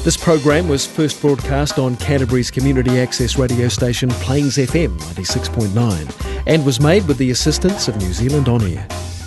This program was first broadcast on Canterbury's community access radio station Plains FM 96.9 and was made with the assistance of New Zealand On Air.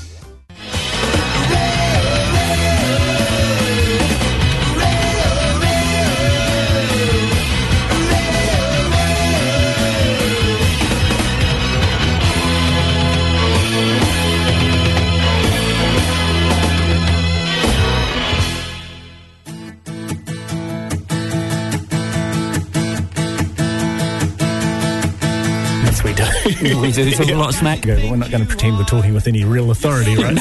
We do talk a lot of smack. Yeah, but we're not going to pretend we're talking with any real authority, right?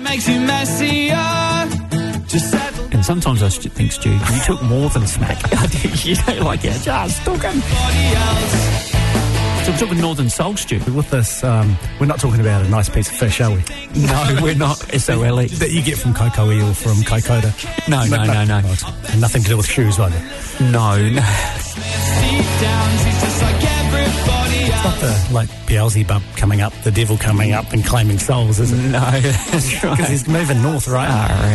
And sometimes I think, Stu, you took more than smack. You don't like it, just talking. So we're talking Northern Soul, Stu. With this, we're not talking about a nice piece of fish, are we? No, we're not. SOLE. That you get from Kokoi or from Kaikoura. No. And nothing to do with shoes, either. No. It's not the, like, Beelzebub coming up, the devil coming up and claiming souls, is it? No, that's right. Because he's moving north, right?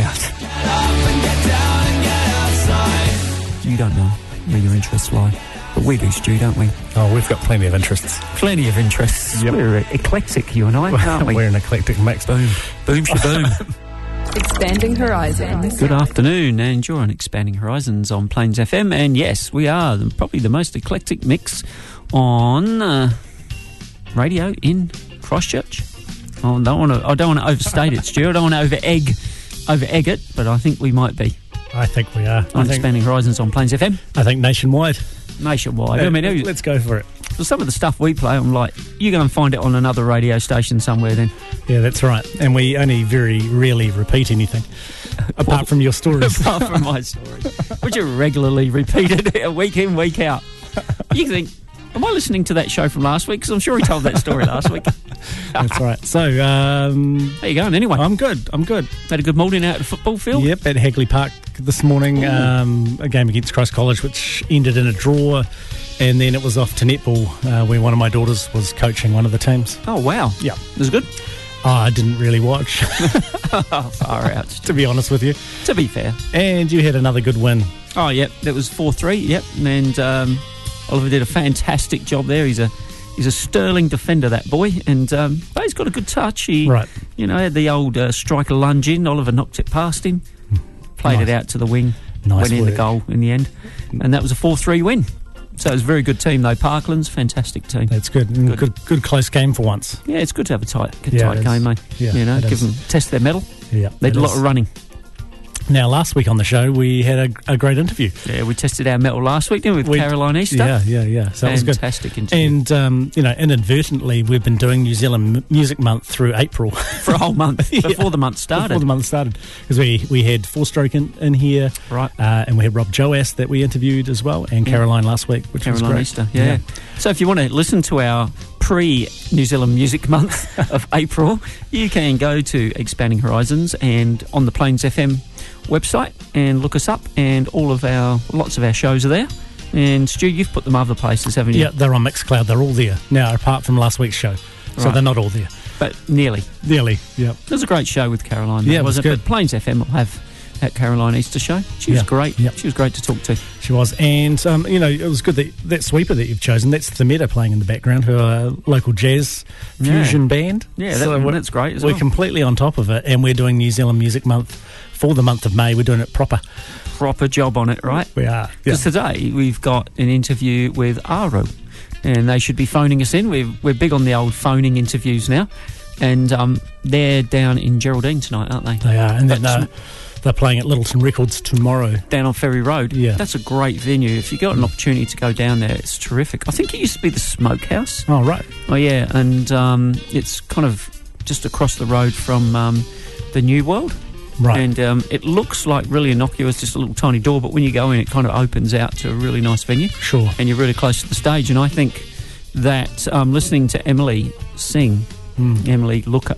You don't know where your interests lie. But we do, Stu, don't we? Oh, we've got plenty of interests. Plenty of interests. Yep. We're eclectic, you and I, aren't we? We're an eclectic mix. Boom. Boom, shaboom. Expanding Horizons. Good afternoon, and you're on Expanding Horizons on Plains FM. And yes, we are probably the most eclectic mix on radio in Christchurch. I don't want to overstate it, Stu. I don't want to over egg it, but I think we might be. I think we are. On Expanding Horizons on Plains FM. I think nationwide. Nationwide. Let's go for it. So some of the stuff we play, I'm like, you're going to find it on another radio station somewhere then. Yeah, that's right. And we only very rarely repeat anything, apart from your stories. Apart from my stories, which are regularly repeated week in, week out. You think, am I listening to that show from last week? Because I'm sure he told that story last week. That's right. So, how you going anyway? I'm good. Had a good morning out at the football field? Yep, at Hagley Park this morning. A game against Christ College, which ended in a draw. And then it was off to netball, where one of my daughters was coaching one of the teams. Oh, wow. Yeah. It was good? Oh, I didn't really watch. Far out. To be honest with you. To be fair. And you had another good win. Oh, yep. That was 4-3, yep. And Oliver did a fantastic job there. He's a sterling defender, that boy. And but he's got a good touch. He had the old striker lunge in. Oliver knocked it past him. Played it out to the wing. Went in the goal in the end. And that was a 4-3 win. So it was a very good team, though. Parkland's fantastic team. That's good. Good close game for once. Yeah, it's good to have a tight game, mate. Yeah, give them test their mettle. Yeah, they did a lot of running. Now, last week on the show, we had a great interview. Yeah, we tested our mettle last week, didn't we, with Caroline Easter? Yeah. So it was good. Fantastic interview. And, inadvertently, we've been doing New Zealand Music Month through April. For a whole month, before the month started. Because we had Four Stroke in here. Right. And we had Rob Joas that we interviewed as well, and Caroline last week, which was great. Easter, yeah. So if you want to listen to our pre-New Zealand Music Month of April, you can go to Expanding Horizons and on the Plains FM website and look us up, and lots of our shows are there. And Stu, you've put them other places, haven't you? Yeah, they're on Mixcloud. They're all there now, apart from last week's show. So they're not all there, but nearly. Yeah. It was a great show with Caroline. Yeah, it was good. But Plains FM will have that Caroline Easter show. She was great. Yep. She was great to talk to. She was. And, it was good that sweeper that you've chosen, that's The Meadow playing in the background, who are a local jazz fusion band. Yeah, that's great as well. We're completely on top of it, and we're doing New Zealand Music Month for the month of May. We're doing it proper. Proper job on it, right? We are. Because today we've got an interview with Aro, and they should be phoning us in. We're big on the old phoning interviews now. And they're down in Geraldine tonight, aren't they? They are. And they're playing at Littleton Records tomorrow. Down on Ferry Road. Yeah. That's a great venue. If you got an opportunity to go down there, it's terrific. I think it used to be the Smokehouse. Oh, right. Oh, yeah. And it's kind of just across the road from the New World. Right. And it looks like really innocuous, just a little tiny door, but when you go in, it kind of opens out to a really nice venue. Sure. And you're really close to the stage. And I think that listening to Emily sing, Emily Looker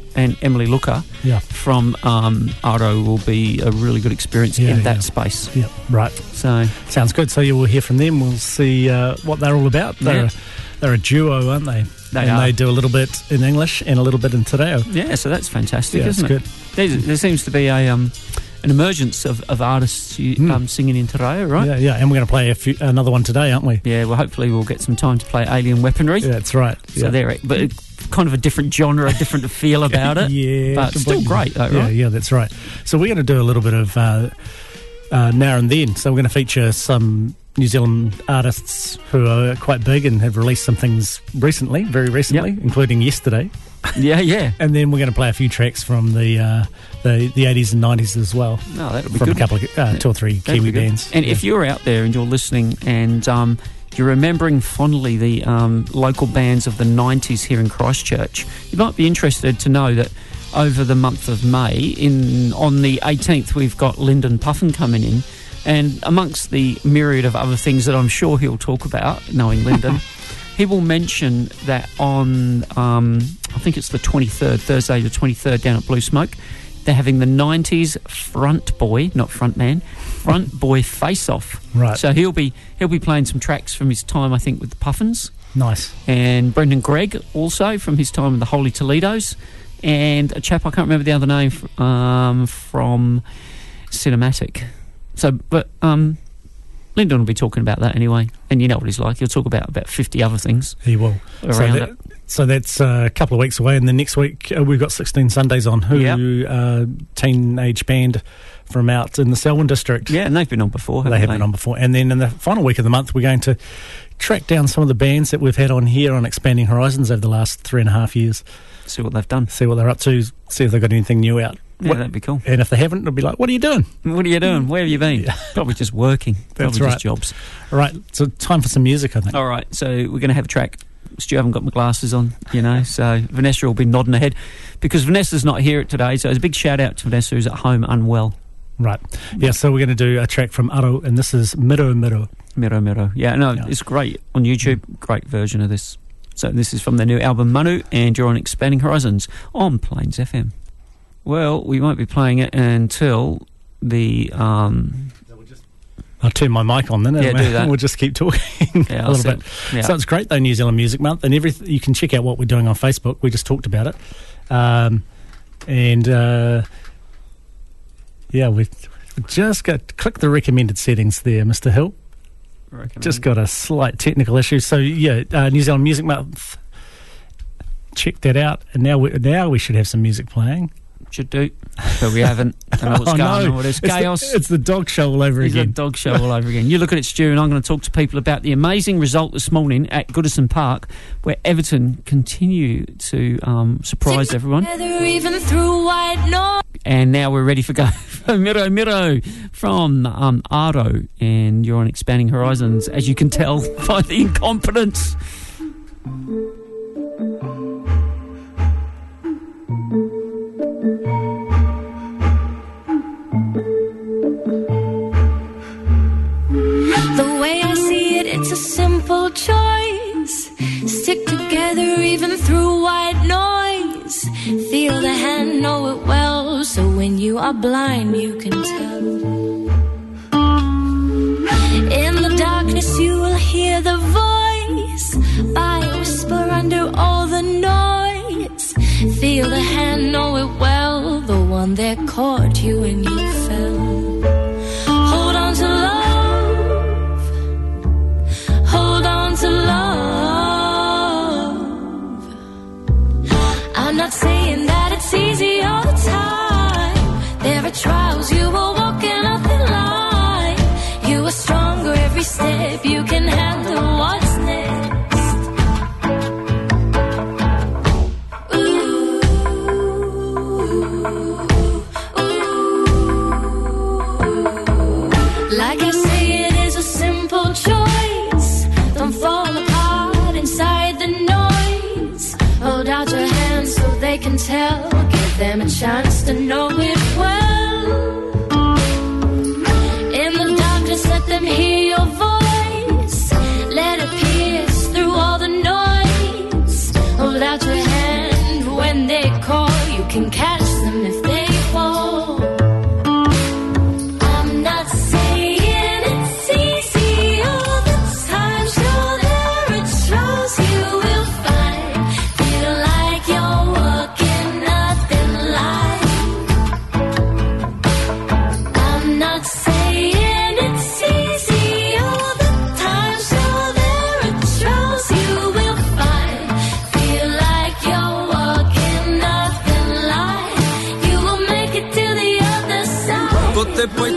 from Aro will be a really good experience in that space. Yeah, right. So sounds good. So you will hear from them. We'll see what they're all about. They're a duo, aren't they? They do a little bit in English and a little bit in Te Reo. Yeah, so that's fantastic, yeah, isn't it? Good. There seems to be a an emergence of artists singing in Te Reo, right? Yeah, and we're going to play another one today, aren't we? Yeah, well, hopefully we'll get some time to play Alien Weaponry. Yeah, that's right. So but kind of a different genre, a different feel about it. Yeah. But still great, though, right? Yeah, that's right. So we're going to do a little bit of Now and Then. So we're going to feature some New Zealand artists who are quite big and have released some things very recently, including yesterday. Yeah. And then we're going to play a few tracks from the 80s and 90s as well. No, that'll be from good. a couple of 2 or 3 Kiwi bands. And if you're out there and you're listening and you're remembering fondly the local bands of the 90s here in Christchurch, you might be interested to know that over the month of May, on the 18th, we've got Lyndon Puffin coming in. And amongst the myriad of other things that I'm sure he'll talk about, knowing Lyndon, he will mention that on, I think it's the 23rd, Thursday the 23rd, down at Blue Smoke, they're having the 90s Front Boy face-off. Right. So he'll be playing some tracks from his time, I think, with the Puffins. Nice. And Brendan Gregg also from his time with the Holy Toledos. And a chap, I can't remember the other name, from Cinematic. So, but Lyndon will be talking about that anyway. And you know what he's like. He'll talk about 50 other things. He will. Around it. So that's a couple of weeks away. And then next week we've got 16 Sundays on, teenage band from out in the Selwyn district. Yeah, and they've been on before, They have been on before. And then in the final week of the month, we're going to track down some of the bands that we've had on here on Expanding Horizons over the last 3.5 years. See what they've done. See what they're up to. See if they've got anything new out. Yeah, that'd be cool. And if they haven't, it'll be like, what are you doing? What are you doing? Where have you been? Probably just working. That's Probably right. just jobs. All right, so time for some music, I think. All right, so we're going to have a track. Stu, I haven't got my glasses on, so Vanessa will be nodding ahead because Vanessa's not here today, so it's a big shout out to Vanessa who's at home unwell. Right. Yeah, so we're going to do a track from Aro, and this is Miro Miro. Miro Miro. Yeah, no, it's great on YouTube. Great version of this. So this is from their new album Manu, and you're on Expanding Horizons on Plains FM. Well, we won't be playing it until the... I'll turn my mic on then. Yeah, do that. We'll just keep talking a little bit. Yeah. So it's great though, New Zealand Music Month, and you can check out what we're doing on Facebook. We just talked about it. We've just got click the recommended settings there, Mr. Hill. Just got a slight technical issue. So New Zealand Music Month. Check that out, and now we should have some music playing. Should do, but we haven't. I don't know what's going on with this chaos. It's the dog show all over again. It's the dog show all over again. You look at it, Stu, and I'm going to talk to people about the amazing result this morning at Goodison Park, where Everton continue to surprise everyone. And now we're ready for go. Miro Miro from Aro, and you're on Expanding Horizons, as you can tell by the incompetence. The way I see it, it's a simple choice. Stick together even through white noise. Feel the hand, know it well, so when you are blind you can tell. In the darkness you will hear the voice, by a whisper under all the noise. Feel the hand, know it well, the one that caught you when you fell. Hold on to love. Hold on to love. I'm not saying that it's easy all the time. There are trials you will walk in up in line. You are stronger every step. You can handle what's next. Ooh, ooh. Like I say, it is a simple choice. Don't fall apart inside the noise. Hold out your hands so they can tell. Give them a chance to know it well. In the darkness, let them hear your voice. Let it pierce through all the noise. Hold out your hand when they call. You can catch them if they fall. I'm not saying it's easy all the time. Sure, there are trials you will find. Feel like you're walking nothing like.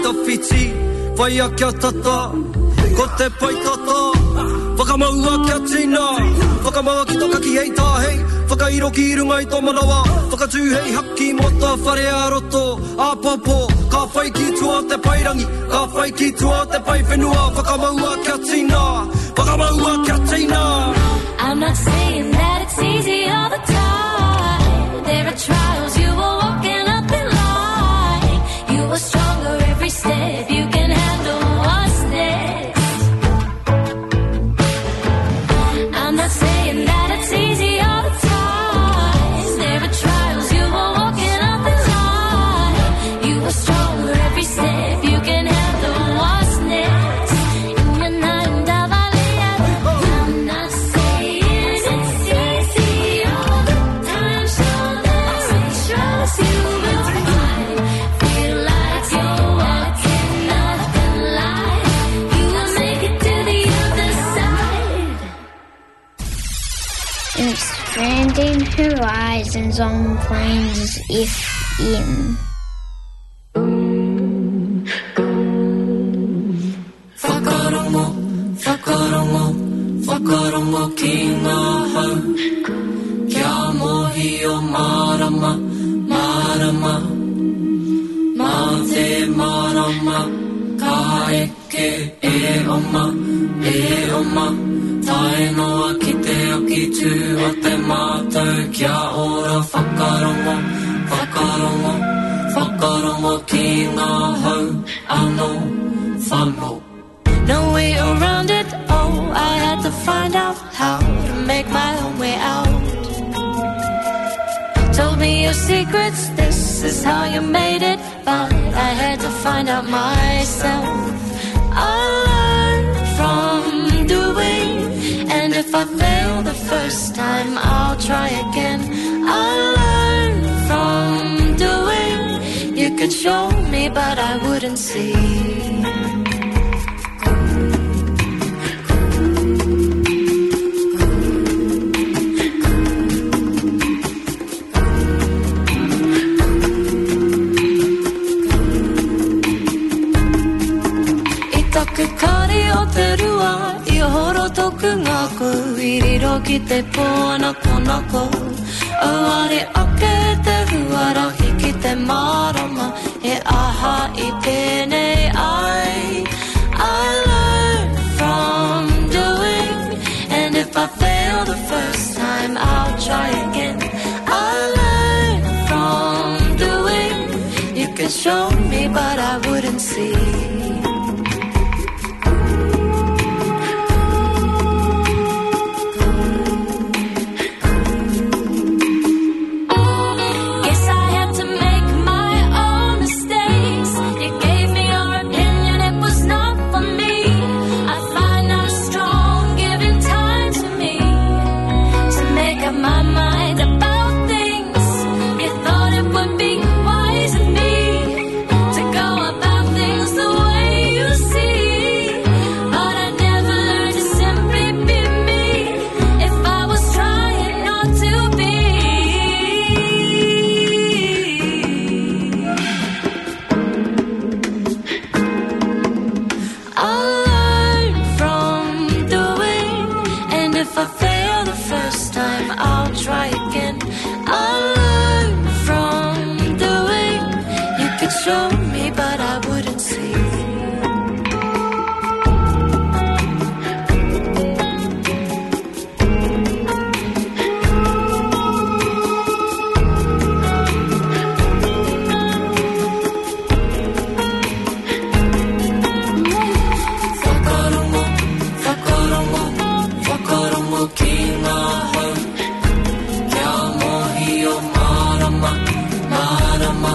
ta whiti Whai a kia tata Ko te pai tata Whakamaua kia tina Whakamaua ki toka ki hei tāhei Whakairo ki runga i tō manawa Whakatū hei haki mo ta whare a roto A popo Ka whai ki tua te pairangi Ka whai ki tua te pai whenua Whakamaua kia tina Whakamaua kia tina I'm not saying that it's easy all the time. There are trials you are walking up in line. You are stronger every step. You can handle what's next. I'm not saying that it's easy all the time. There are trials you are walking up in line. You are stronger every step. You can handle what's next. Expanding horizons on Plains FM. Whakarongo, whakarongo, whakarongo ki ngā hau. Kia mohi o marama, marama. Mā te marama, ka eke e oma, e oma. Tae noa ki te aki tū o te mātou kia ora whakarongo, whakarongo, whakarongo ki ngā hau anō whanō. No way around it, oh, I had to find out how to make my own way out. Told me your secrets, this is how you made it, but I had to find out myself. I learned from doing, and if I fail the first time, I'll try again. I learned from doing, you could show me, but I wouldn't see. Kari o te rua, I horo toku ngā kuiriro ki te pōnako. Auare ake te huarahi ki te marama, e aha I pēnei ai. I learned from doing, and if I fail the first time, I'll try again. I learned from doing, you could show me, but I wouldn't see. Show me, but I wouldn't see. Whakarongo, whakarongo, whakarongo ki ngā hau. Kia mohi o marama, marama.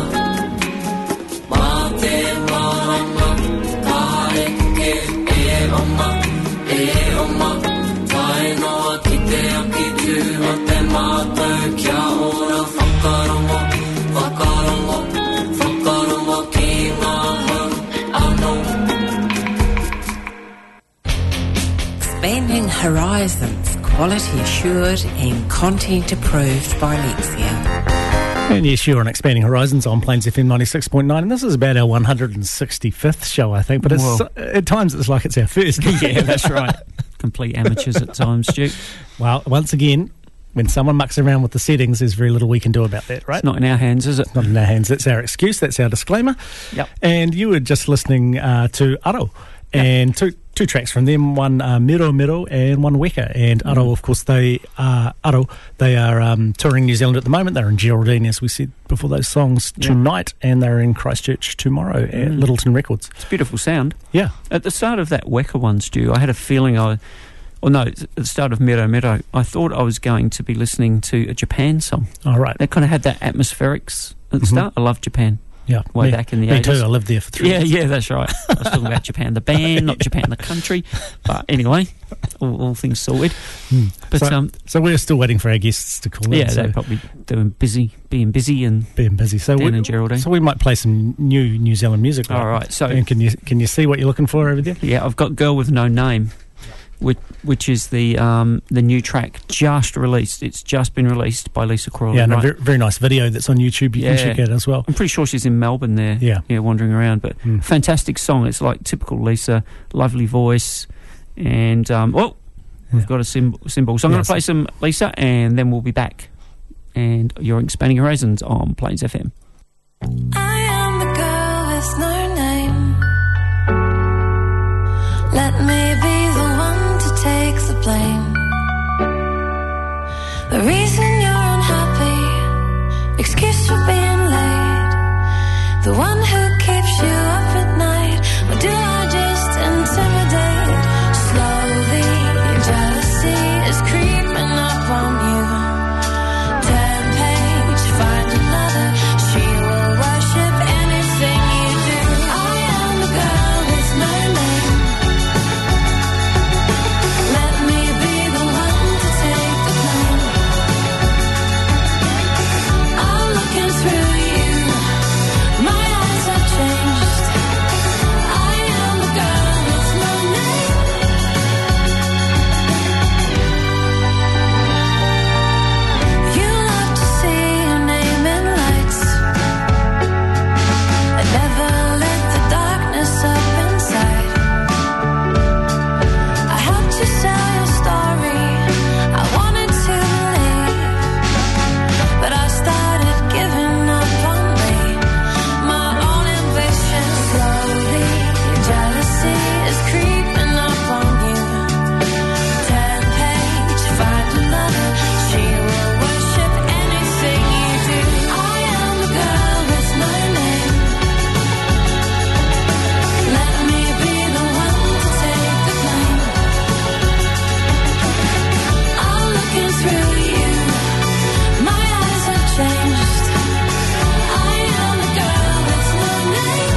Expanding horizons, quality assured and content approved by Lexia. And yes, you're on Expanding Horizons on Plains FM 96.9, and this is about our 165th show, I think, but it's, at times it's like it's our first. Yeah, that's right. Complete amateurs at times, Stu. Well, once again, when someone mucks around with the settings, there's very little we can do about that, right? It's not in our hands, is it? It's not in our hands. That's our excuse. That's our disclaimer. Yep. And you were just listening to Aro, and two tracks from them, one Miro Miro and one Weka. And Aro, of course, they are touring New Zealand at the moment. They're in Geraldine, as we said before those songs, tonight, and they're in Christchurch tomorrow at Littleton Records. It's a beautiful sound. Yeah. At the start of that Weka one, Stu, I had a feeling at the start of Miro Miro, I thought I was going to be listening to a Japan song. Oh, right. They kind of had that atmospherics at the start. I love Japan. Yeah, way back in the 80s. Me too, I lived there for 3 years. Yeah, that's right. I was talking about Japan the band, not Japan the country. But anyway, all things sorted. But so we're still waiting for our guests to call in. Yeah, they're probably being busy. So down in Geraldine. So we might play some New Zealand music. All right. So, and can you see what you're looking for over there? Yeah, I've got Girl With No Name, which is the new track just released. It's just been released by Lisa Crawley. Yeah, and a very nice video that's on YouTube. You can check out as well. I'm pretty sure she's in Melbourne there. Yeah, wandering around. But fantastic song. It's like typical Lisa, lovely voice, and we've got a cymbal. So I'm going to play some Lisa, and then we'll be back. And you're Expanding Horizons on Plains FM. I am the girl with no name. Let me be the one to take the blame. The reason you're unhappy, excuse for being late, the one who keeps you up at night, or do I just intimidate? Slowly, your jealousy is creeping up on you. Turn page, find another, she will worship anything you do. I am the girl with no name. Let me be the one to take the blame. I'm looking through you, my eyes have changed. I am the girl with no name. You love to see your name in lights. I never let the darkness up inside. I helped you sell your story. I wanted to believe, but I started giving up on me, my own ambition. Slowly, your jealousy is creeping up on you. Turn page, find another, she will worship anything you do. I am the girl with no name. Let me be the one to take the blame. I'm looking through you, my eyes have changed. I am the girl with no name.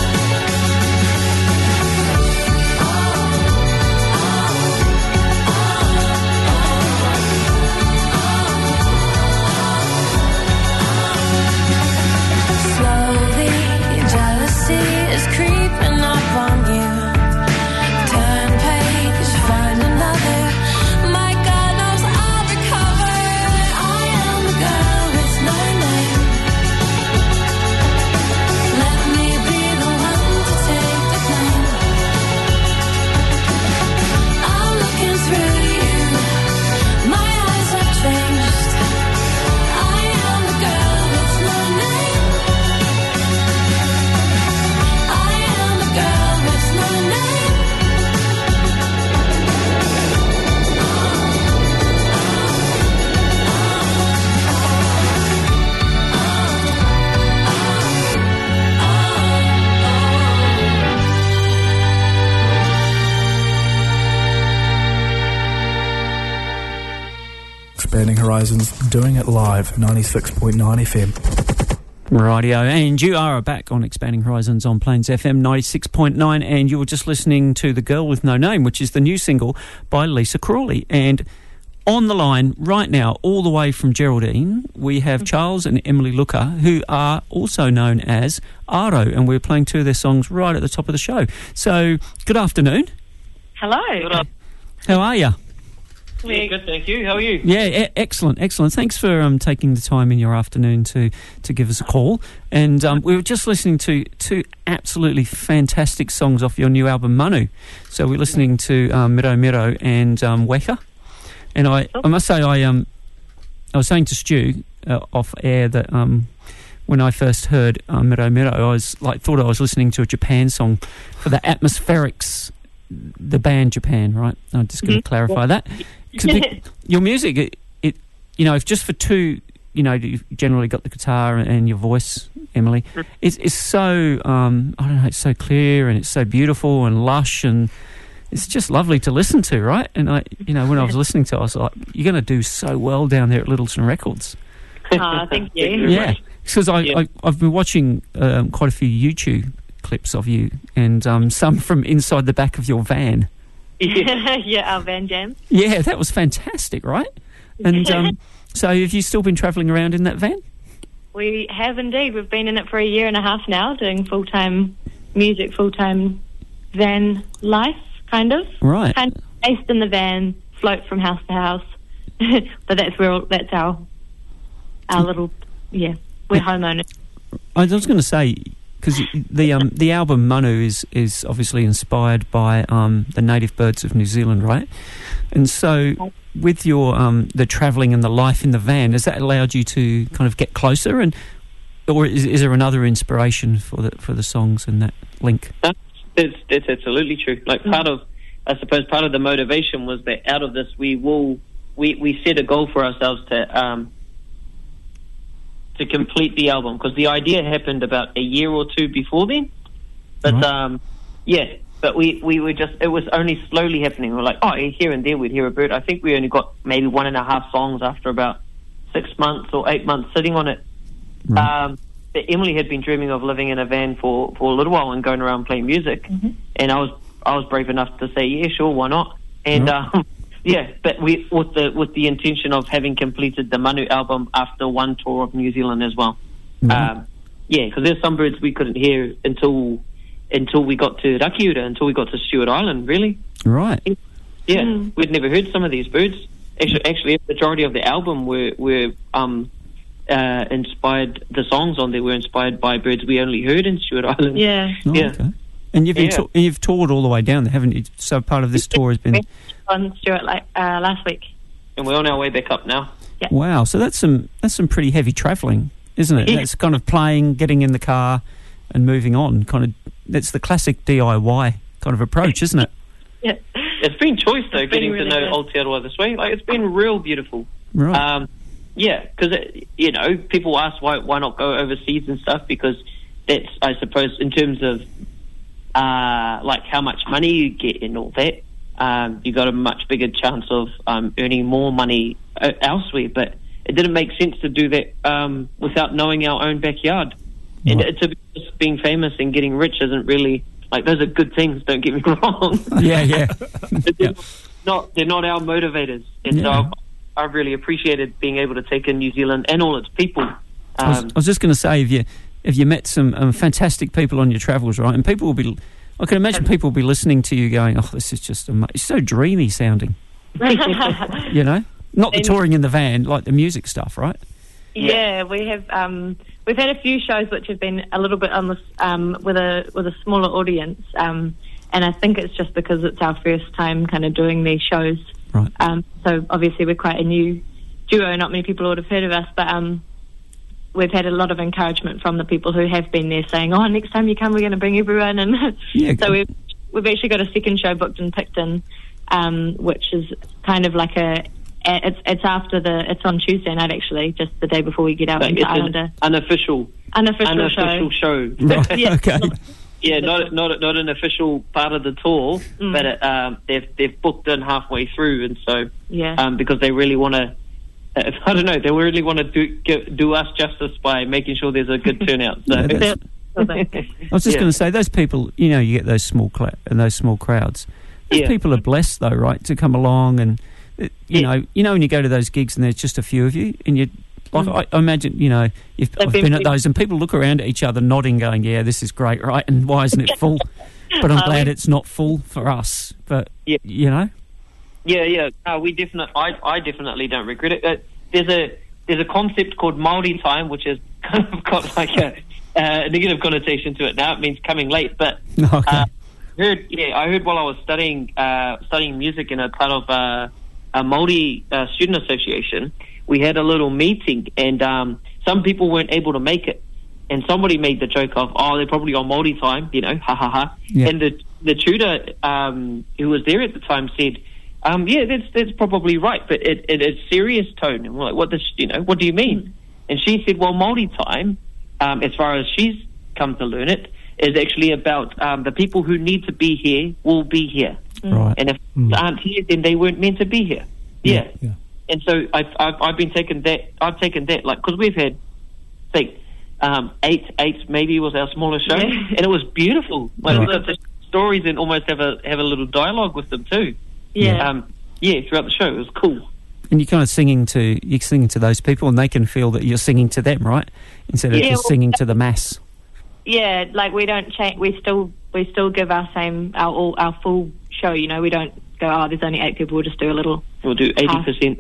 Slowly, your jealousy is creeping up on you. Turn page, find another. My God knows I'll recover. I am the girl with no name. Let me be the one to take the blame. I'm looking through you, my eyes have changed. I am the girl with no name. I am the girl with no name. Expanding Horizons, doing it live, 96.9 FM. Radio, and you are back on Expanding Horizons on Plains FM 96.9, and you were just listening to The Girl With No Name, which is the new single by Lisa Crawley. And on the line right now, all the way from Geraldine, we have Charles and Emily Looker, who are also known as Aro, and we're playing two of their songs right at the top of the show. So, good afternoon. Hello. How are you? Yeah, good, thank you. How are you? Yeah, excellent. Thanks for taking the time in your afternoon to give us a call. And we were just listening to two absolutely fantastic songs off your new album, Manu. So we're listening to Miro Miro and Weka. And I must say, I was saying to Stu off air that when I first heard Miro Miro, I thought I was listening to a Japan song for the Atmospherics, the band Japan, right? I'm just going to clarify that. Your music, it if just for two, you've generally got the guitar and your voice, Emily. It's so I don't know, it's so clear and it's so beautiful and lush, and it's just lovely to listen to, right? And when I was listening to it, I was like, you're going to do so well down there at Littleton Records. Thank you. Yeah, because I've been watching quite a few YouTube clips of you, and some from inside the back of your van. Yeah, our van jam. Yeah, that was fantastic, right? And so have you still been travelling around in that van? We have indeed. We've been in it for a year and a half now, doing full-time music, full-time van life, kind of. Right. Kind of based in the van, float from house to house. But that's our little, we're homeowners. I was going to say, because the album Manu is obviously inspired by the native birds of New Zealand, right? And so with your the travelling and the life in the van, has that allowed you to kind of get closer, or is there another inspiration for the songs and that link? That's absolutely true. Like part of the motivation was that out of this we set a goal for ourselves to complete the album, because the idea happened about a year or two before then. But but we were just, it was only slowly happening. We're like, here and there we'd hear a bird. I think we only got maybe 1.5 songs after about 6 months or 8 months sitting on it. Right. But Emily had been dreaming of living in a van for a little while and going around playing music, and I was brave enough to say, yeah, sure, why not? And but we with the intention of having completed the Manu album after one tour of New Zealand as well. Because there's some birds we couldn't hear until we got to Rakiura, until we got to Stewart Island, really. Right. Yeah, we'd never heard some of these birds. Actually, the majority of the album were inspired. The songs on there were inspired by birds we only heard in Stewart Island. Yeah. Okay. And you've toured all the way down there, haven't you? So part of this tour has been on Stewart last week, and we're on our way back up now. Yeah. Wow, so that's some pretty heavy travelling, isn't it? That's kind of playing, getting in the car, and moving on. Kind of, that's the classic DIY kind of approach, isn't it? Yeah. It's been choice though, getting really to know Aotearoa this way. Like, it's been real beautiful. Right. Because people ask why not go overseas and stuff, because that's, I suppose, in terms of like how much money you get and all that, you got a much bigger chance of earning more money elsewhere. But it didn't make sense to do that without knowing our own backyard. Right. And to be just being famous and getting rich isn't really, like, those are good things, don't get me wrong. Yeah. They're not our motivators. And so I've really appreciated being able to take in New Zealand and all its people. I was just going to say, if you met some fantastic people on your travels, right, and people will be, I can imagine people will be listening to you going, this is just it's so dreamy sounding. Not the touring in the van, like the music stuff, right? Yeah, we have. We've had a few shows which have been a little bit on this with a smaller audience, and I think it's just because it's our first time kind of doing these shows. Right. So obviously we're quite a new duo. Not many people would have heard of us, but we've had a lot of encouragement from the people who have been there, saying, next time you come, we're going to bring everyone. And so we've actually got a second show booked in Picton, which is kind of like it's on Tuesday night, actually, just the day before we get out into Islander. Unofficial show. Right. Yeah. Okay. Yeah, not an official part of the tour, but they've booked in halfway through, and so because they really want to. I don't know. They really want to do us justice by making sure there's a good turnout. So. I was just going to say, those people, you get those small those small crowds. Those people are blessed, though, right, to come along, and you know when you go to those gigs and there's just a few of you, and you. Like, I imagine, I've been at those and people look around at each other nodding, going, yeah, this is great, right? And why isn't it full? But I'm glad it's not full for us. But, We definitely. I definitely don't regret it. There's a concept called Māori time, which has kind of got like a negative connotation to it now. It means coming late, but I heard while I was studying music in a part of a Māori student association, we had a little meeting, and some people weren't able to make it, and somebody made the joke of, they're probably on Māori time, ha ha ha. Yeah. And the tutor who was there at the time said, that's probably right, but it's serious tone. And we're like, what do you mean? And she said, well, Māori time, as far as she's come to learn it, is actually about the people who need to be here will be here. Right. And if they aren't here, then they weren't meant to be here. Yeah. And so I've been taking that. I've taken that, like, because we've had, eight maybe was our smallest show, and it was beautiful. Like, the stories and almost have a little dialogue with them too. Yeah. Throughout the show, it was cool. And you're kind of singing to those people, and they can feel that you're singing to them, right? Instead of just singing to the mass. Yeah, like we don't change. We still give our full show. We don't go, there's only 8 people. We'll just do a little. We'll do 80%.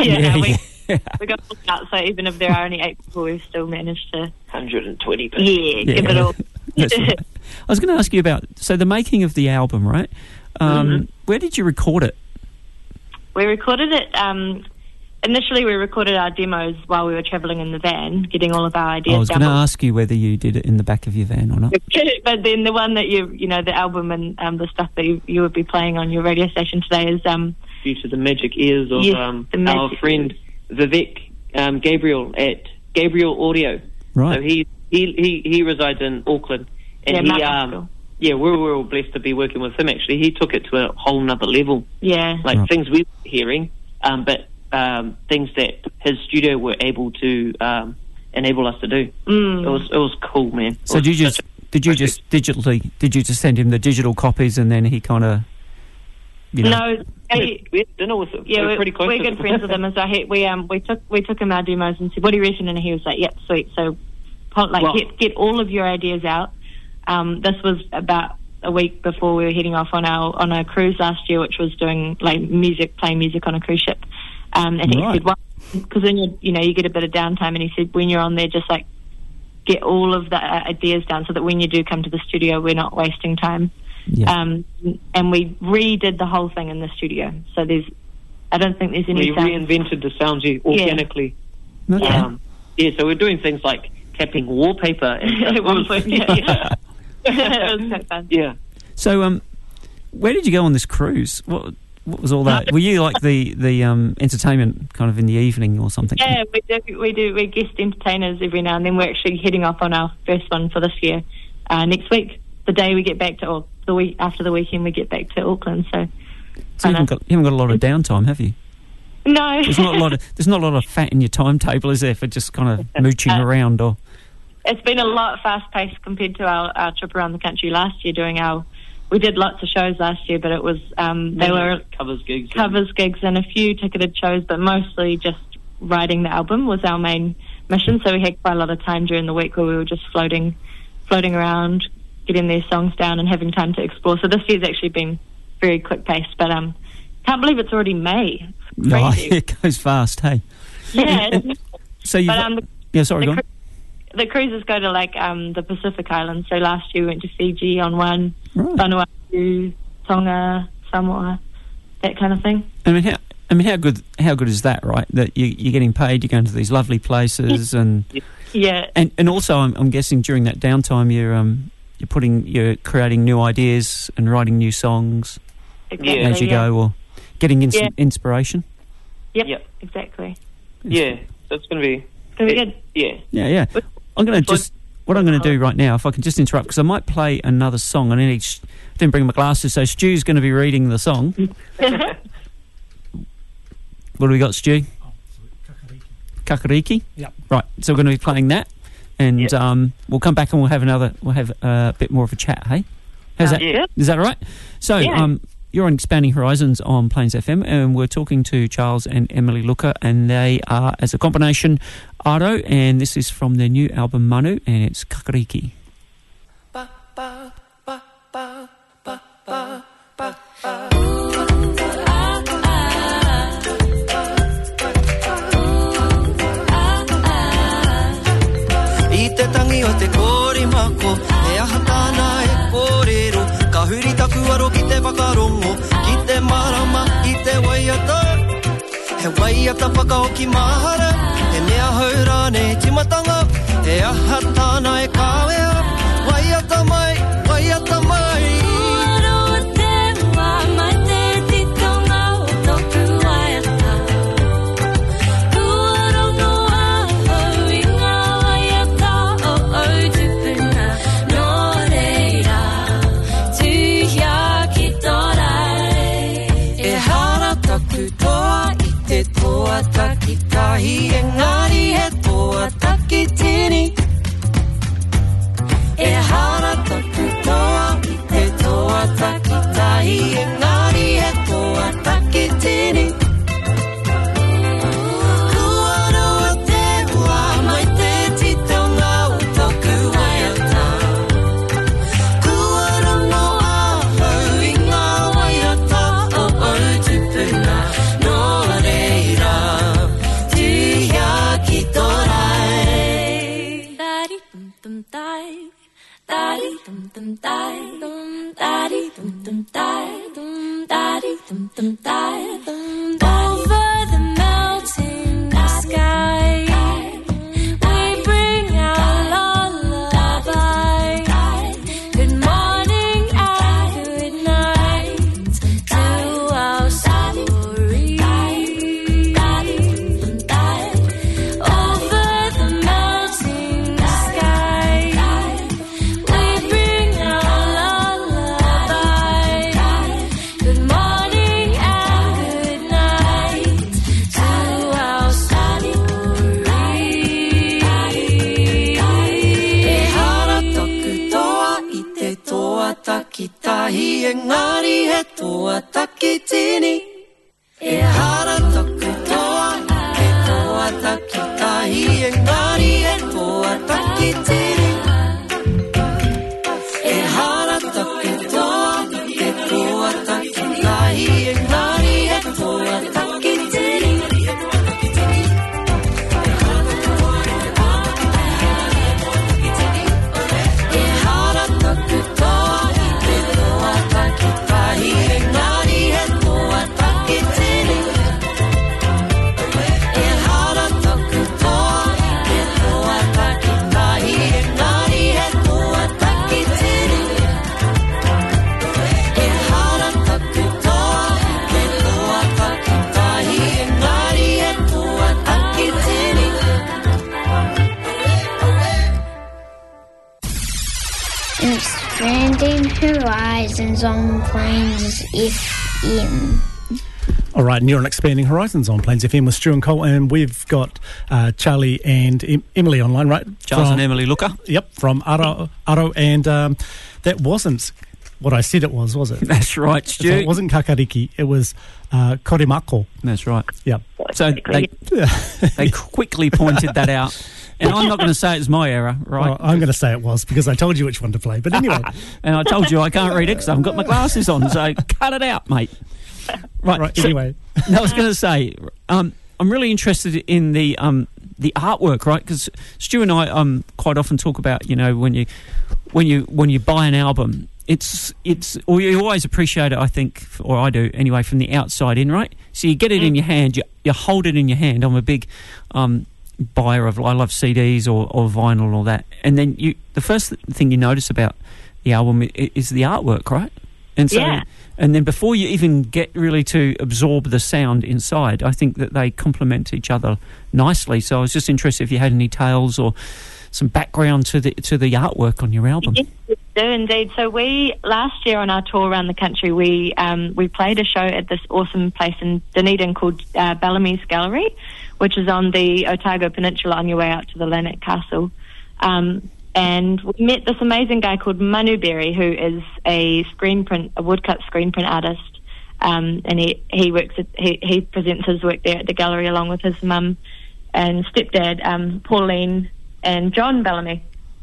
We got out. So even if there are only 8 people, we've still managed to 120%. Give it all. I was going to ask you about the making of the album, right? Where did you record it? We recorded it. Initially, we recorded our demos while we were travelling in the van, getting all of our ideas. I was going to ask you whether you did it in the back of your van or not. But then the one that the album and the stuff that you would be playing on your radio station today is due to the magic ears of our friend Vivek Gabriel at Gabriel Audio. Right. So he resides in Auckland, and we're all blessed to be working with him. Actually, he took it to a whole nother level. Yeah, things we were hearing, but things that his studio were able to enable us to do. It was cool, man. So did you just send him the digital copies, and then he kind of, No, we had dinner with him. Yeah, we're pretty close. We're good friends with him. We took him our demos and said, "What do you reckon?" And he was like, "Yep, sweet." So, get all of your ideas out. This was about a week before we were heading off on a cruise last year, which was doing playing music on a cruise ship. And he said, "Well, because then you get a bit of downtime." And he said, "When you're on there, just get all of the ideas down, so that when you do come to the studio, we're not wasting time." Yeah. And we redid the whole thing in the studio. So I don't think there's any. We reinvented the sounds organically. Yeah. Okay. So we're doing things like tapping wallpaper and at one point. It was quite fun. Yeah. So, where did you go on this cruise? What was all that? Were you like the entertainment kind of in the evening or something? Yeah, we do. We're guest entertainers every now and then. We're actually heading off on our first one for this year next week. The day we get back to, the week after the weekend, we get back to Auckland. So you haven't got a lot of downtime, have you? No. There's not a lot of fat in your timetable, is there, for just kind of mooching around? Or it's been a lot fast paced compared to our trip around the country last year. We did lots of shows last year, but it was they were covers gigs and a few ticketed shows, but mostly just writing the album was our main mission. So we had quite a lot of time during the week where we were just floating around, getting their songs down and having time to explore. So this year's actually been very quick paced, but can't believe it's already May. It's crazy. It goes fast, hey. Yeah. So you go on. The cruises go to the Pacific Islands. So last year we went to Fiji on one, Vanuatu, Tonga, Samoa, that kind of thing. How good is that, right? That you're getting paid, you're going to these lovely places, and and also I'm guessing during that downtime you're creating new ideas and writing new songs as you go, or getting inspiration. Yep, exactly. Yeah, that's going to be good. Yeah. I'm going to what I'm going to do right now, if I can just interrupt, because I might play another song. I didn't bring my glasses, so Stu's going to be reading the song. What do we got, Stu? Kakariki? Yep. Right, so we're going to be playing that, and we'll come back and we'll have a bit more of a chat, hey? How's that? Yeah. Is that all right? So, you're on Expanding Horizons on Plains FM, and we're talking to Charles and Emily Luca, and they are, as a combination, Aro, and this is from their new album, Manu, and it's Kakariki. Ba, ba, ba, ba, ba, ba, ba, ba. ata whakaoki mahara e mea haurane timatanga e aha tāna e kāwea wai ata mai Takitahi engari he toa takitini e hara taku toa he toa takitahi engari he toa takitini Kuaroa te ua mai te titonga o toku waiata Kuarono ahau i ngā waiata o Otupuna no reira Over the melting sky, we bring our lullaby. Good morning and good night to our story. Over the melting sky, we bring our lullaby. Good morning and good night to our story. E hara toku toa I te toa takitahi engari he toa takitini E hara toku toa he toa takitahi engari he toa takitini E hara toku toa he toa takitahi engari he toa takitini E hara toku toa he toa takitahi engari he toa takitini E hara toku toa he toa takitahi engari he toa takitini E hara toku toa he toa takitahi engari he toa takitini Expanding Horizons on Plains FM. All right, and you're on Expanding Horizons on Plains FM with Stu and Cole, and we've got Charlie and Emily online, right? Charles and Emily Looker. Yep, from Aro, and that wasn't what I said it was it? That's right, Stu. So it wasn't kakariki, it was korimako. That's right. Yep. So they quickly pointed that out. And I'm not going to say it's my error, right? Well, I'm going to say it was because I told you which one to play. But anyway. And I told you I can't read it because I haven't got my glasses on. So cut it out, mate. Right. So, anyway. I was going to say, I'm really interested in the artwork, right? Because Stu and I quite often talk about, you know, when you buy an album, or you always appreciate it, I think, or I do anyway, from the outside in, right? So you get it in your hand, you hold it in your hand. I'm a big buyer of, I love CDs or vinyl and all that. And then the first thing you notice about the album is the artwork, right? And so, and then before you even get really to absorb the sound inside, I think that they complement each other nicely. So I was just interested if you had any tales or some background to the artwork on your album. Yes, we do indeed. So last year on our tour around the country, we played a show at this awesome place in Dunedin called Bellamy's Gallery, which is on the Otago Peninsula on your way out to the Lanark Castle. And we met this amazing guy called Manu Berry, who is a woodcut screen print artist. And he presents his work there at the gallery along with his mum and stepdad, Pauline and John Bellamy.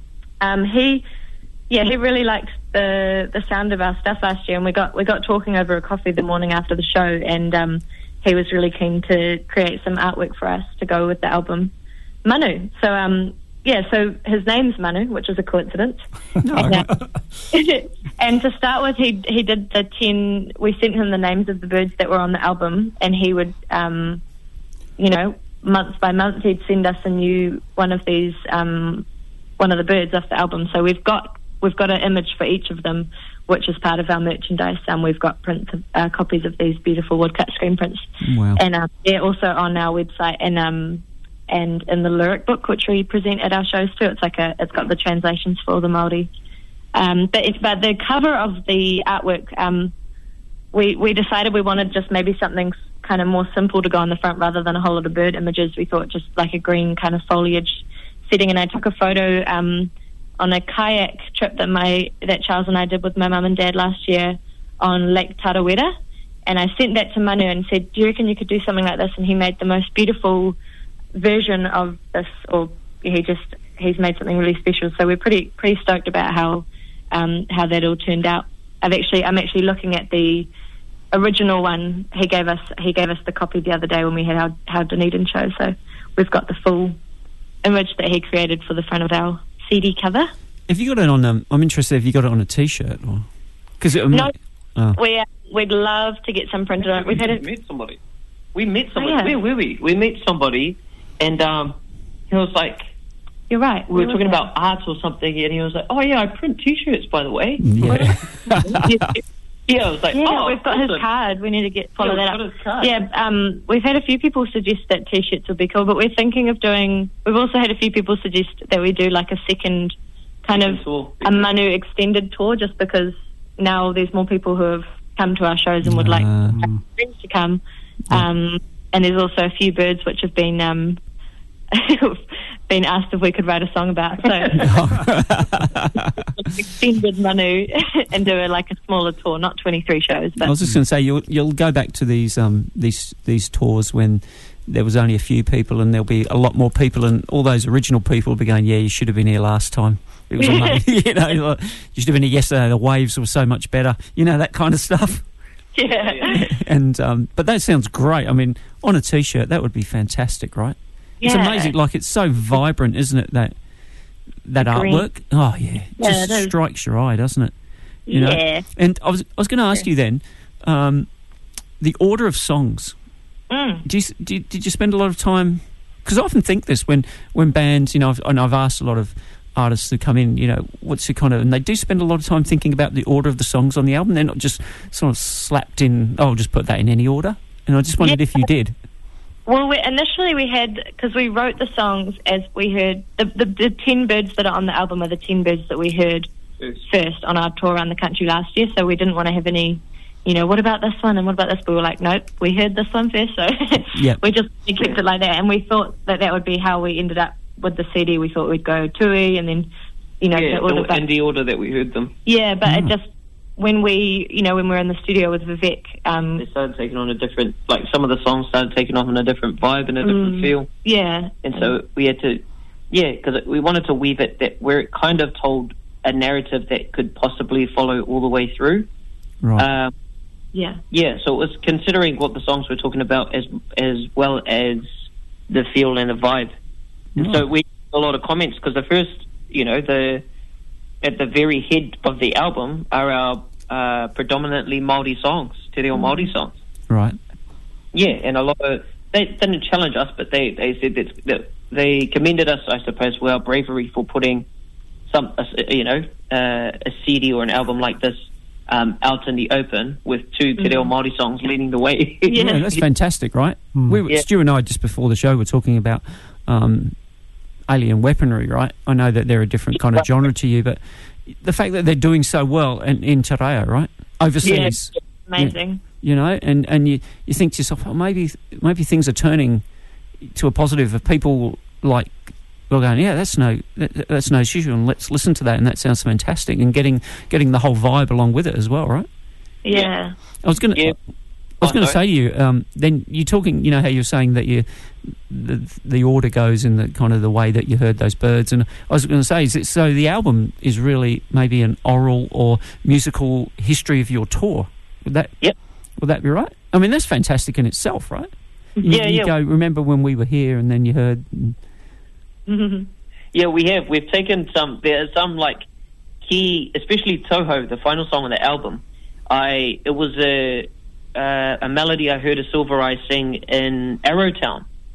He really liked the sound of our stuff last year, and we got talking over a coffee the morning after the show, and he was really keen to create some artwork for us to go with the album, Manu. So so his name's Manu, which is a coincidence. And to start with, he did the 10. We sent him the names of the birds that were on the album, and he would month by month he'd send us a new one of these, one of the birds off the album. So we've got an image for each of them, which is part of our merchandise. We've got prints of, copies of these beautiful woodcut screen prints. Wow. And they're also on our website and in the lyric book, which we present at our shows too. It's got the translations for all the Māori. But the cover of the artwork, we decided we wanted just maybe something kind of more simple to go on the front rather than a whole lot of bird images. We thought just like a green kind of foliage setting, and I took a photo on a kayak trip that Charles and I did with my mum and dad last year on Lake Tarawera, and I sent that to Manu and said, do you reckon you could do something like this? And he made the most beautiful version of this, or he's made something really special. So we're pretty stoked about how that all turned out. I'm actually looking at the original one. He gave us the copy the other day when we had our Dunedin show. So we've got the full image that he created for the front of our CD cover. Have you got it on? I'm interested. Have you got it on a T-shirt? No, we'd love to get some printed on it. We met somebody. Where were we? We met somebody, and he was like, "You're right." We were talking about art or something, and he was like, "Oh yeah, I print T-shirts, by the way." Yeah. Yeah, I was like, we've got his card. We need to follow that up. Yeah, we've had a few people suggest that T-shirts would be cool, but we're thinking of doing. We've also had a few people suggest that we do like a second kind of a Manu extended tour, just because now there's more people who have come to our shows and would like friends to come. And there's also a few birds which have been asked if we could write a song about. So extended Manu and do a smaller tour, not 23 shows. But I was just going to say you'll go back to these tours when there was only a few people, and there'll be a lot more people, and all those original people will be going, "Yeah, you should have been here last time. It was amazing. You should have been here yesterday. The waves were so much better. That kind of stuff." Yeah. And but that sounds great. I mean, on a T-shirt, that would be fantastic, right? Yeah. It's amazing. It's so vibrant, isn't it? That artwork. Oh yeah, just strikes your eye, doesn't it? Yeah. And I was going to ask you then, the order of songs. Did you spend a lot of time? Because I often think this when bands, I've asked a lot of artists who come in, what's your kind of, and they do spend a lot of time thinking about the order of the songs on the album. They're not just sort of slapped in, I'll just put that in any order. And I just wondered if you did. Well, initially we had, because we wrote the songs as we heard, the 10 birds that are on the album are the 10 birds that we heard first on our tour around the country last year, so we didn't want to have any, what about this one and what about this? But we were like, nope, we heard this one first, so we just kept it like that, and we thought that would be how we ended up with the CD. We thought we'd go Tui and then, in the order that we heard them. Yeah, but it just, when we were in the studio with Vivek, they started taking on a different, some of the songs started taking on a different vibe and a different feel. Yeah. And so we had to, because we wanted to weave it that where it kind of told a narrative that could possibly follow all the way through. Right. Yeah, so it was considering what the songs were talking about as well as the feel and the vibe. And so we had a lot of comments, because the first, at the very head of the album are our predominantly Māori songs, Te Reo Māori songs. Right. Yeah, and a lot of, they didn't challenge us, but they said that they commended us, I suppose, for our bravery for putting a CD or an album like this out in the open with two Te Reo Māori songs leading the way. Yeah, that's fantastic, right? Stu and I, just before the show, were talking about alien weaponry, right? I know that they're a different kind of genre to you, but the fact that they're doing so well in Te Reo, right? Overseas. Yeah, amazing. And you think to yourself, maybe things are turning to a positive of people like, well, going, yeah, that's no issue, and let's listen to that, and that sounds fantastic, and getting the whole vibe along with it as well, right? Yeah. I was going to say to you, then you're talking, how you're saying that the order goes in the kind of the way that you heard those birds, and I was going to say, so the album is really maybe an oral or musical history of your tour. Would that be right? I mean, that's fantastic in itself, right? You go, remember when we were here, and then you heard. Yeah, we have. We've taken some. There are some key, especially Toho, the final song on the album. It was a melody I heard a Silver Eye sing in Arrowtown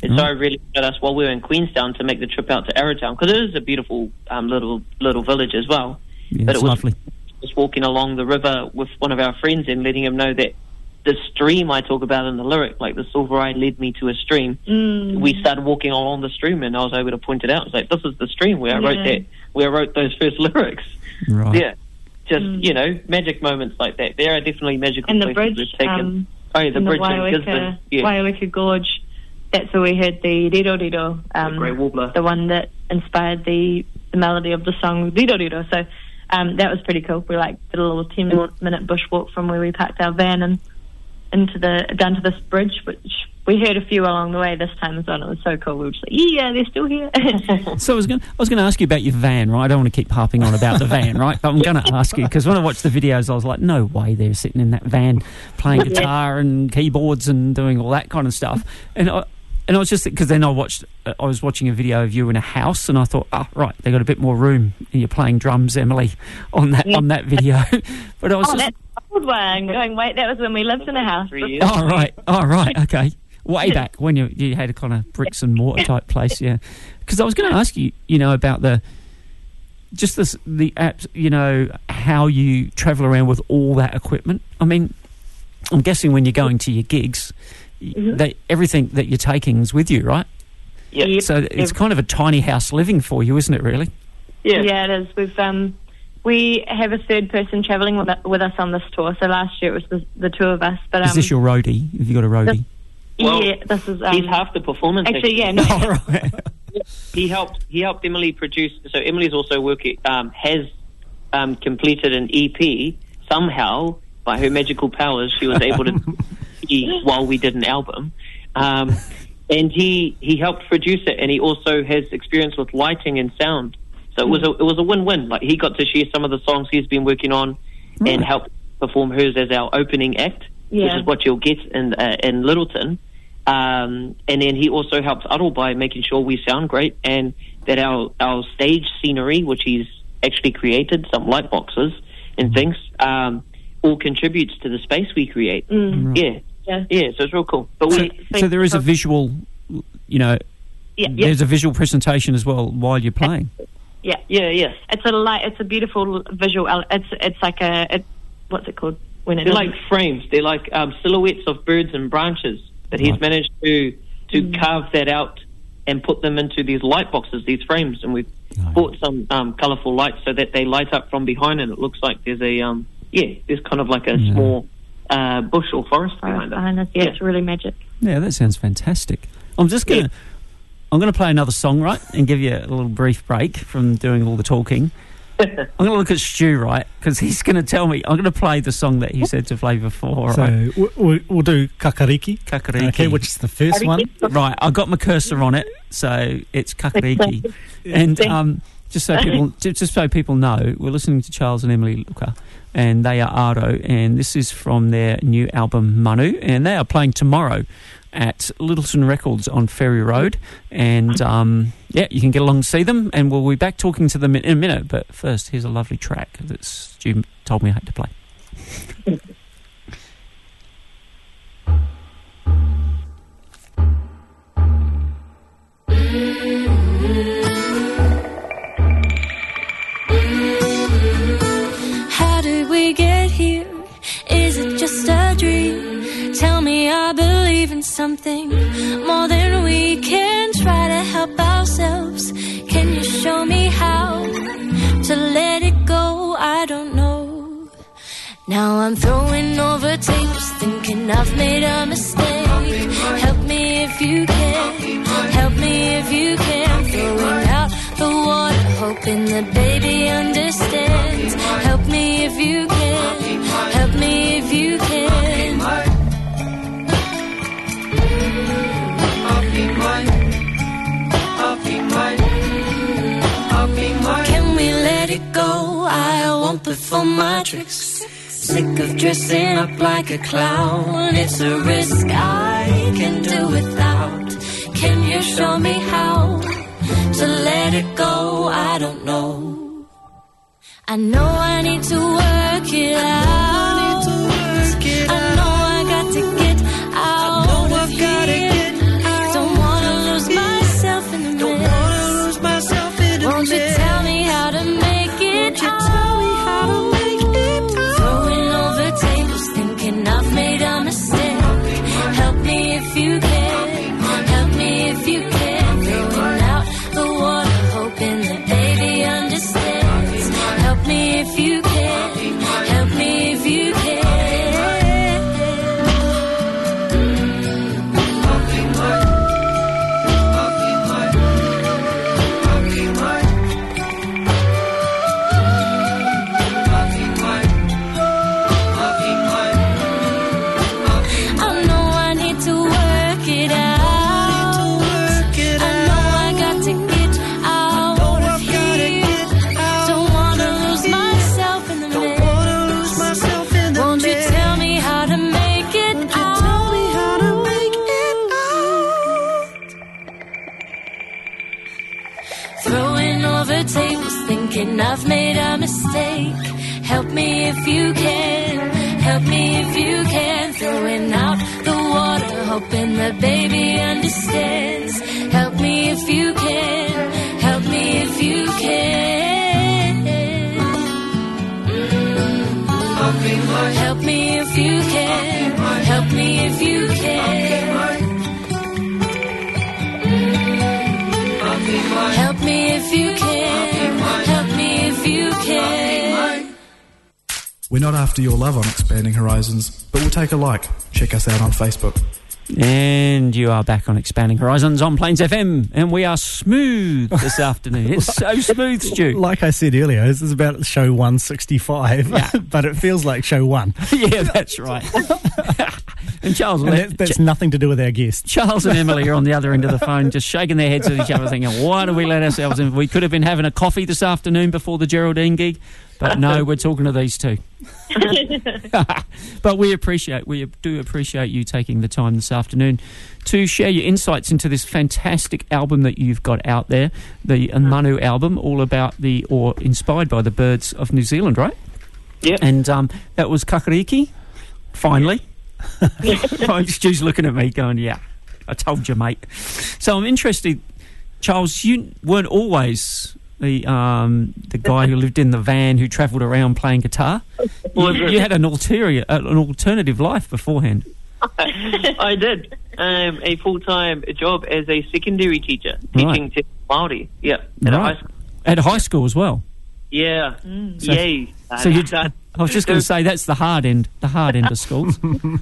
And so I really got us while we were in Queenstown to make the trip out to Arrowtown, because it is a beautiful little village as well. Yeah, but it's it was lovely. Just walking along the river with one of our friends and letting him know that the stream I talk about in the lyric, like the silver eye led me to a stream. We started walking along the stream, and I was able to point it out. It's like, this is the stream where I wrote that, where I wrote those first lyrics. Right. Yeah. Just, magic moments like that. There are definitely magical and the places bridge, we've taken. The bridge in Gisborne. Waiaweka Gorge. That's where we heard the Dido Dido, the grey warbler, the one that inspired the melody of the song Dido Dido. So that was pretty cool. We did a little 10-minute bushwalk from where we parked our van and down to this bridge, which we heard a few along the way this time as well. It was so cool. We were just like, yeah, they're still here. So I was going to ask you about your van, right? I don't want to keep harping on about the van, right? But I'm going to ask you, because when I watched the videos, I was like, no way they're sitting in that van playing guitar and keyboards and doing all that kind of stuff. And I was just, because then I was watching a video of you in a house, and I thought, right, they got a bit more room, and you're playing drums, Emily, on that video. But I was just, that's an old one. Wait, that was when we lived in a house. Oh right, okay. Way back when you had a kind of bricks and mortar type place, yeah. Because I was going to ask you, about the apps, how you travel around with all that equipment. I mean, I'm guessing when you're going to your gigs, everything that you're taking is with you, right? Yeah. So it's kind of a tiny house living for you, isn't it? Really? Yeah, it is. We have a third person travelling with us on this tour. So last year it was the two of us. But is this your roadie? Have you got a roadie? This is. He's half the performance. Actually, yeah. No. Oh, right. He helped Emily produce. So Emily's also working. Has completed an EP somehow by her magical powers. She was able to while we did an album, and he helped produce it, and he also has experience with lighting and sound. So it was a win-win. Like, he got to share some of the songs he's been working on and help perform hers as our opening act, which is what you'll get in Littleton. And then he also helps Aroh by making sure we sound great, and that our stage scenery, which he's actually created, some light boxes and things, all contributes to the space we create. Right. Yeah, so it's real cool. But so there is a visual, there's a visual presentation as well while you're playing. Yeah. It's a beautiful visual. It's like what's it called? They're like frames. They're like silhouettes of birds and branches. But he's managed to carve that out and put them into these light boxes, these frames. And we've bought some colourful lights so that they light up from behind, and it looks like there's there's kind of like a small bush or forest behind it. Yeah, it's really magic. Yeah, that sounds fantastic. I'm going to play another song, right, and give you a little brief break from doing all the talking. I'm going to look at Stu, right, because he's going to tell me. I'm going to play the song that he said to Flavour 4. So right? we'll do Kakariki. Okay, which is the first one. Right, I got my cursor on it, so it's Kakariki. And just so people know, we're listening to Charles and Emily Luka, and they are Aroh, and this is from their new album Manu, and they are playing tomorrow at Littleton Records on Ferry Road, and you can get along to see them, and we'll be back talking to them in a minute. But first, here's a lovely track that Stu told me I had to play. How did we get here? Is it just a dream? Tell me I believe in something more than we can. Try to help ourselves. Can you show me how to let it go? I don't know. Now I'm throwing over tables, thinking I've made a mistake. Help me if you can. Help me if you can. Throwing out the water, hoping that baby understands. Help me if you can. Help me if you can. Can we let it go? I won't perform my tricks. Sick of dressing up like a clown. It's a risk I can do without. Can you show me how to let it go? I don't know. I know I need to work it out. I know I got to get out of here. Don't wanna if you can. Help me if you can. Throwing out the water, hoping that baby understands. Help me if you can. Help me if you can. I've made a mistake. Help me if you can. Help me if you can. Throwing out the water, hoping the baby understands. Help me if you can. Help me if you can. Help me if you can. Help me if you can. Help me if you can. Help me if you can. We're not after your love on Expanding Horizons, but we'll take a like. Check us out on Facebook. And you are back on Expanding Horizons on Plains FM, and we are smooth this afternoon. It's so smooth, Stu. Like I said earlier, this is about show 165, yeah. But it feels like show 1. Yeah, that's right. And Charles, that's nothing to do with our guests. Charles and Emily are on the other end of the phone, just shaking their heads at each other, thinking, "Why do we let ourselves in? We could have been having a coffee this afternoon before the Geraldine gig, but no, we're talking to these two." But we do appreciate you taking the time this afternoon to share your insights into this fantastic album that you've got out there, the Manu album, all about inspired by the birds of New Zealand, right? Yeah. And that was Kakariki, finally. Stu's looking at me going, "Yeah, I told you, mate." So I'm interested, Charles, you weren't always the guy who lived in the van who travelled around playing guitar. You had an alternative life beforehand. I did. A full-time job as a secondary teacher, teaching Te Māori. Yeah, at high school as well. Yeah. So, yay. So I was just going to say that's the hard end of schools.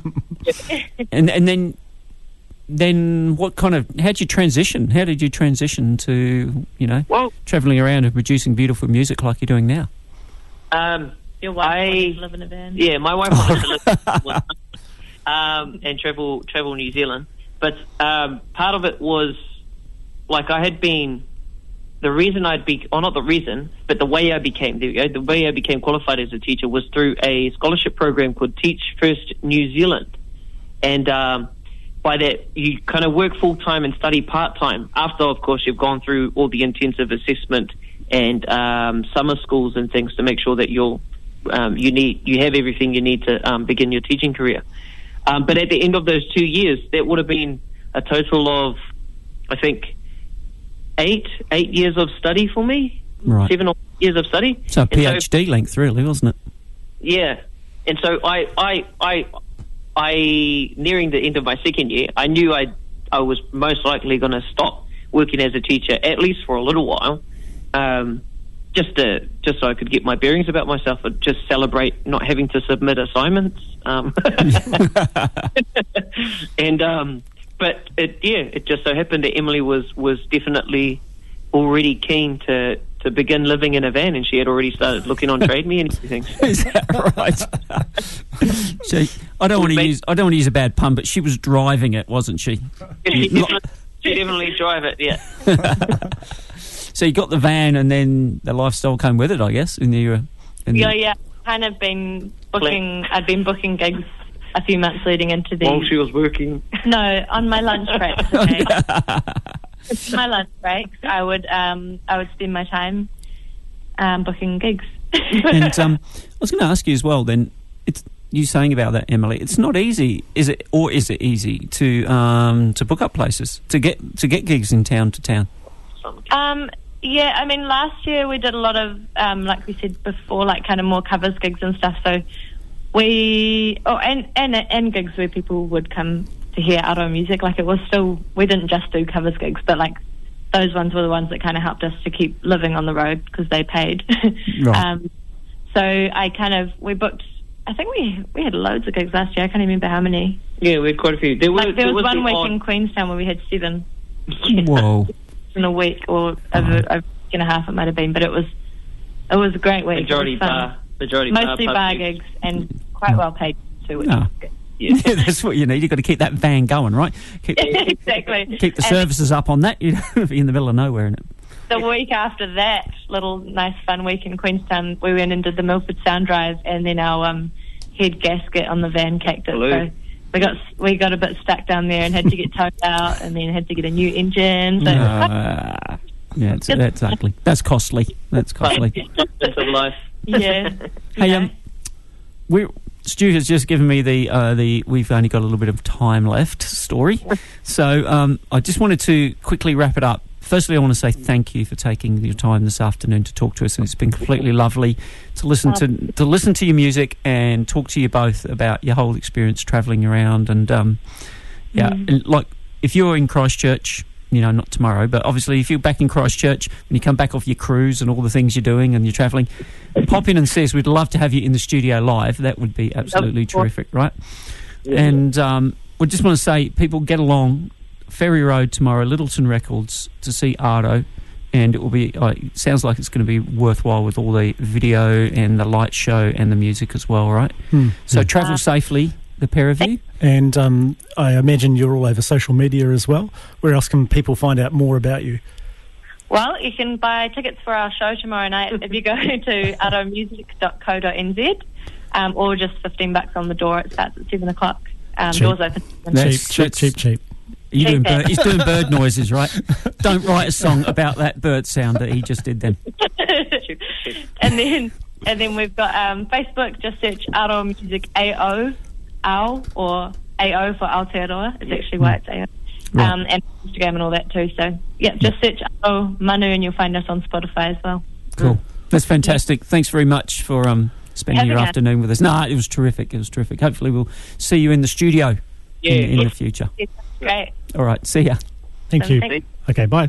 And then what kind of? How did you transition? How did you transition to travelling around and producing beautiful music like you're doing now? Your wife wanted to live in a van. Yeah, my wife wanted to live in a van and travel New Zealand. But part of it was like I had been. The reason the way I became, the way I became qualified as a teacher was through a scholarship program called Teach First New Zealand. And by that, you kind of work full-time and study part-time after, of course, you've gone through all the intensive assessment and summer schools and things to make sure that you have everything you need to begin your teaching career. But at the end of those 2 years, that would have been a total of, I think, 8 years of study for me. Right. 7 or 8 years of study. So PhD length, really, wasn't it? Yeah. And so I nearing the end of my second year, I knew I was most likely going to stop working as a teacher, at least for a little while, just so I could get my bearings about myself and just celebrate not having to submit assignments. But it just so happened that Emily was definitely already keen to begin living in a van, and she had already started looking on Trade Me and everything. Is that right? So I don't want to use a bad pun, but she was driving it, wasn't she? She definitely drive it, yeah. So you got the van, and then the lifestyle came with it, I guess. Yeah. Kind of been booking. I'd been booking gigs a few months leading into the. While she was working. No, on my lunch breaks. Okay. My lunch breaks, I would spend my time booking gigs. And I was going to ask you as well. Then it's you saying about that, Emily. It's not easy, is it? Or is it easy to book up places to get gigs in town to town? Yeah, I mean, last year we did a lot of like we said before, like kind of more covers gigs and stuff. So and gigs where people would come to hear Aroa music. Like, it was still, we didn't just do covers gigs, but like those ones were the ones that kind of helped us to keep living on the road because they paid. Right. So we booked, I think we had loads of gigs last year. I can't even remember how many. Yeah, we had quite a few. There was one week in Queenstown where we had 7. Whoa. In a week or over a week and a half it might have been, but it was a great week. Mostly bar gigs and quite well paid too. Which No. is good. Yeah, that's what you need. You've got to keep that van going, right? Exactly. Keep the services up on that. You don't be in the middle of nowhere, innit? The week after that little nice fun week in Queenstown, we went and did the Milford Sound Drive, and then our head gasket on the van caked it. So we got a bit stuck down there and had to get towed out, and then had to get a new engine. So yeah, that's ugly. That's costly. That's costly. That's of life. Yeah. Hey, Stu has just given me the we've only got a little bit of time left story. So I just wanted to quickly wrap it up. Firstly, I want to say thank you for taking your time this afternoon to talk to us, and it's been completely lovely to listen to your music and talk to you both about your whole experience travelling around. And and like if you're in Christchurch, not tomorrow, but obviously if you're back in Christchurch when you come back off your cruise and all the things you're doing and you're travelling, pop in and see us. We'd love to have you in the studio live. That would be absolutely terrific, right? Yeah. And we just want to say, people, get along. Ferry Road tomorrow, Littleton Records, to see Ardo, and it will be. It sounds like it's going to be worthwhile with all the video and the light show and the music as well, right? So travel safely, the pair of you. And I imagine you're all over social media as well. Where else can people find out more about you? Well, you can buy tickets for our show tomorrow night if you go to aromusic.co.nz, or just $15 on the door. It starts at 7 o'clock. Doors open. Cheap. He's doing bird noises, right? Don't write a song about that bird sound that he just did then. And then we've got Facebook. Just search Aroa Music AO, or AO for Aotearoa. It's actually why it's AO. Right. And Instagram and all that too. So just search Aroa Manu and you'll find us on Spotify as well. Cool. That's fantastic. Thanks very much for spending your afternoon with us. No, it was terrific. Hopefully we'll see you in the studio in the future. Great. All right, see ya. Thank you. Okay, bye.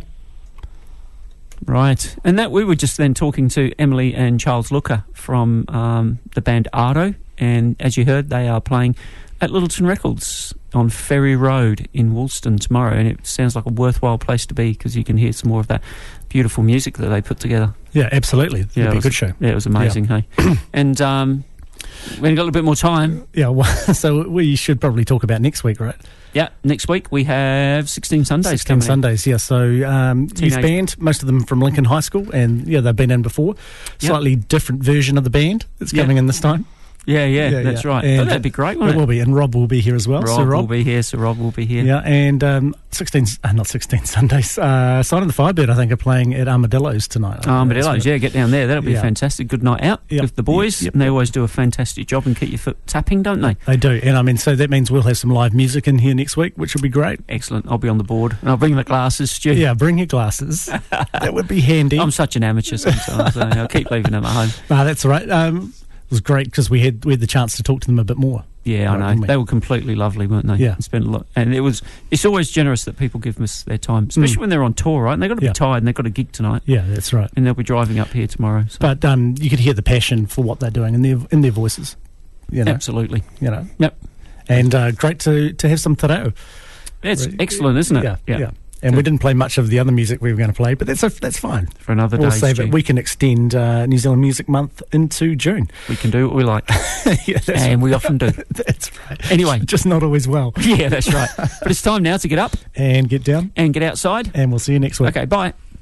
Right, and that we were just then talking to Emily and Charles Looker from the band Ardo, and as you heard, they are playing at Littleton Records on Ferry Road in Woolston tomorrow, and it sounds like a worthwhile place to be because you can hear some more of that beautiful music that they put together. Yeah, absolutely. It'll be a good show. Yeah, it was amazing, hey? And we only got a little bit more time. Yeah, well, so we should probably talk about next week, right? Yeah, next week we have 16 Sundays 16 Sundays, yeah. So youth band, most of them from Lincoln High School, and they've been in before. Slightly different version of the band that's coming in this time. Yeah, that's right. And that'd be great, wouldn't it? It will be, and Rob will be here as well. Rob will be here, so Rob will be here. Yeah, and not 16 Sundays. Sign of the Firebird, I think, are playing at Armadillo's tonight. Armadillo's, get down there. That'll be fantastic. Good night out with the boys. And they always do a fantastic job and keep your foot tapping, don't they? They do, and so that means we'll have some live music in here next week, which will be great. Excellent. I'll be on the board, and I'll bring the glasses, Stu. Yeah, bring your glasses. That would be handy. I'm such an amateur sometimes, so I'll keep leaving them at home. That's all right. It was great because we had the chance to talk to them a bit more. Yeah, I know. They were completely lovely, weren't they? Yeah. Spent a lot. And it's always generous that people give us their time, especially when they're on tour, right? And they've got to be tired and they've got a gig tonight. Yeah, that's right. And they'll be driving up here tomorrow. So. But you could hear the passion for what they're doing in their voices. Absolutely. Yep. And great to have some te reo. It's excellent, isn't it? Yeah. And we didn't play much of the other music we were going to play, but that's fine. For another day. We'll save it. We can extend New Zealand Music Month into June. We can do what we like. We often do. That's right. Anyway. Just not always well. Yeah, that's right. But it's time now to get up. And get down. And get outside. And we'll see you next week. Okay, bye.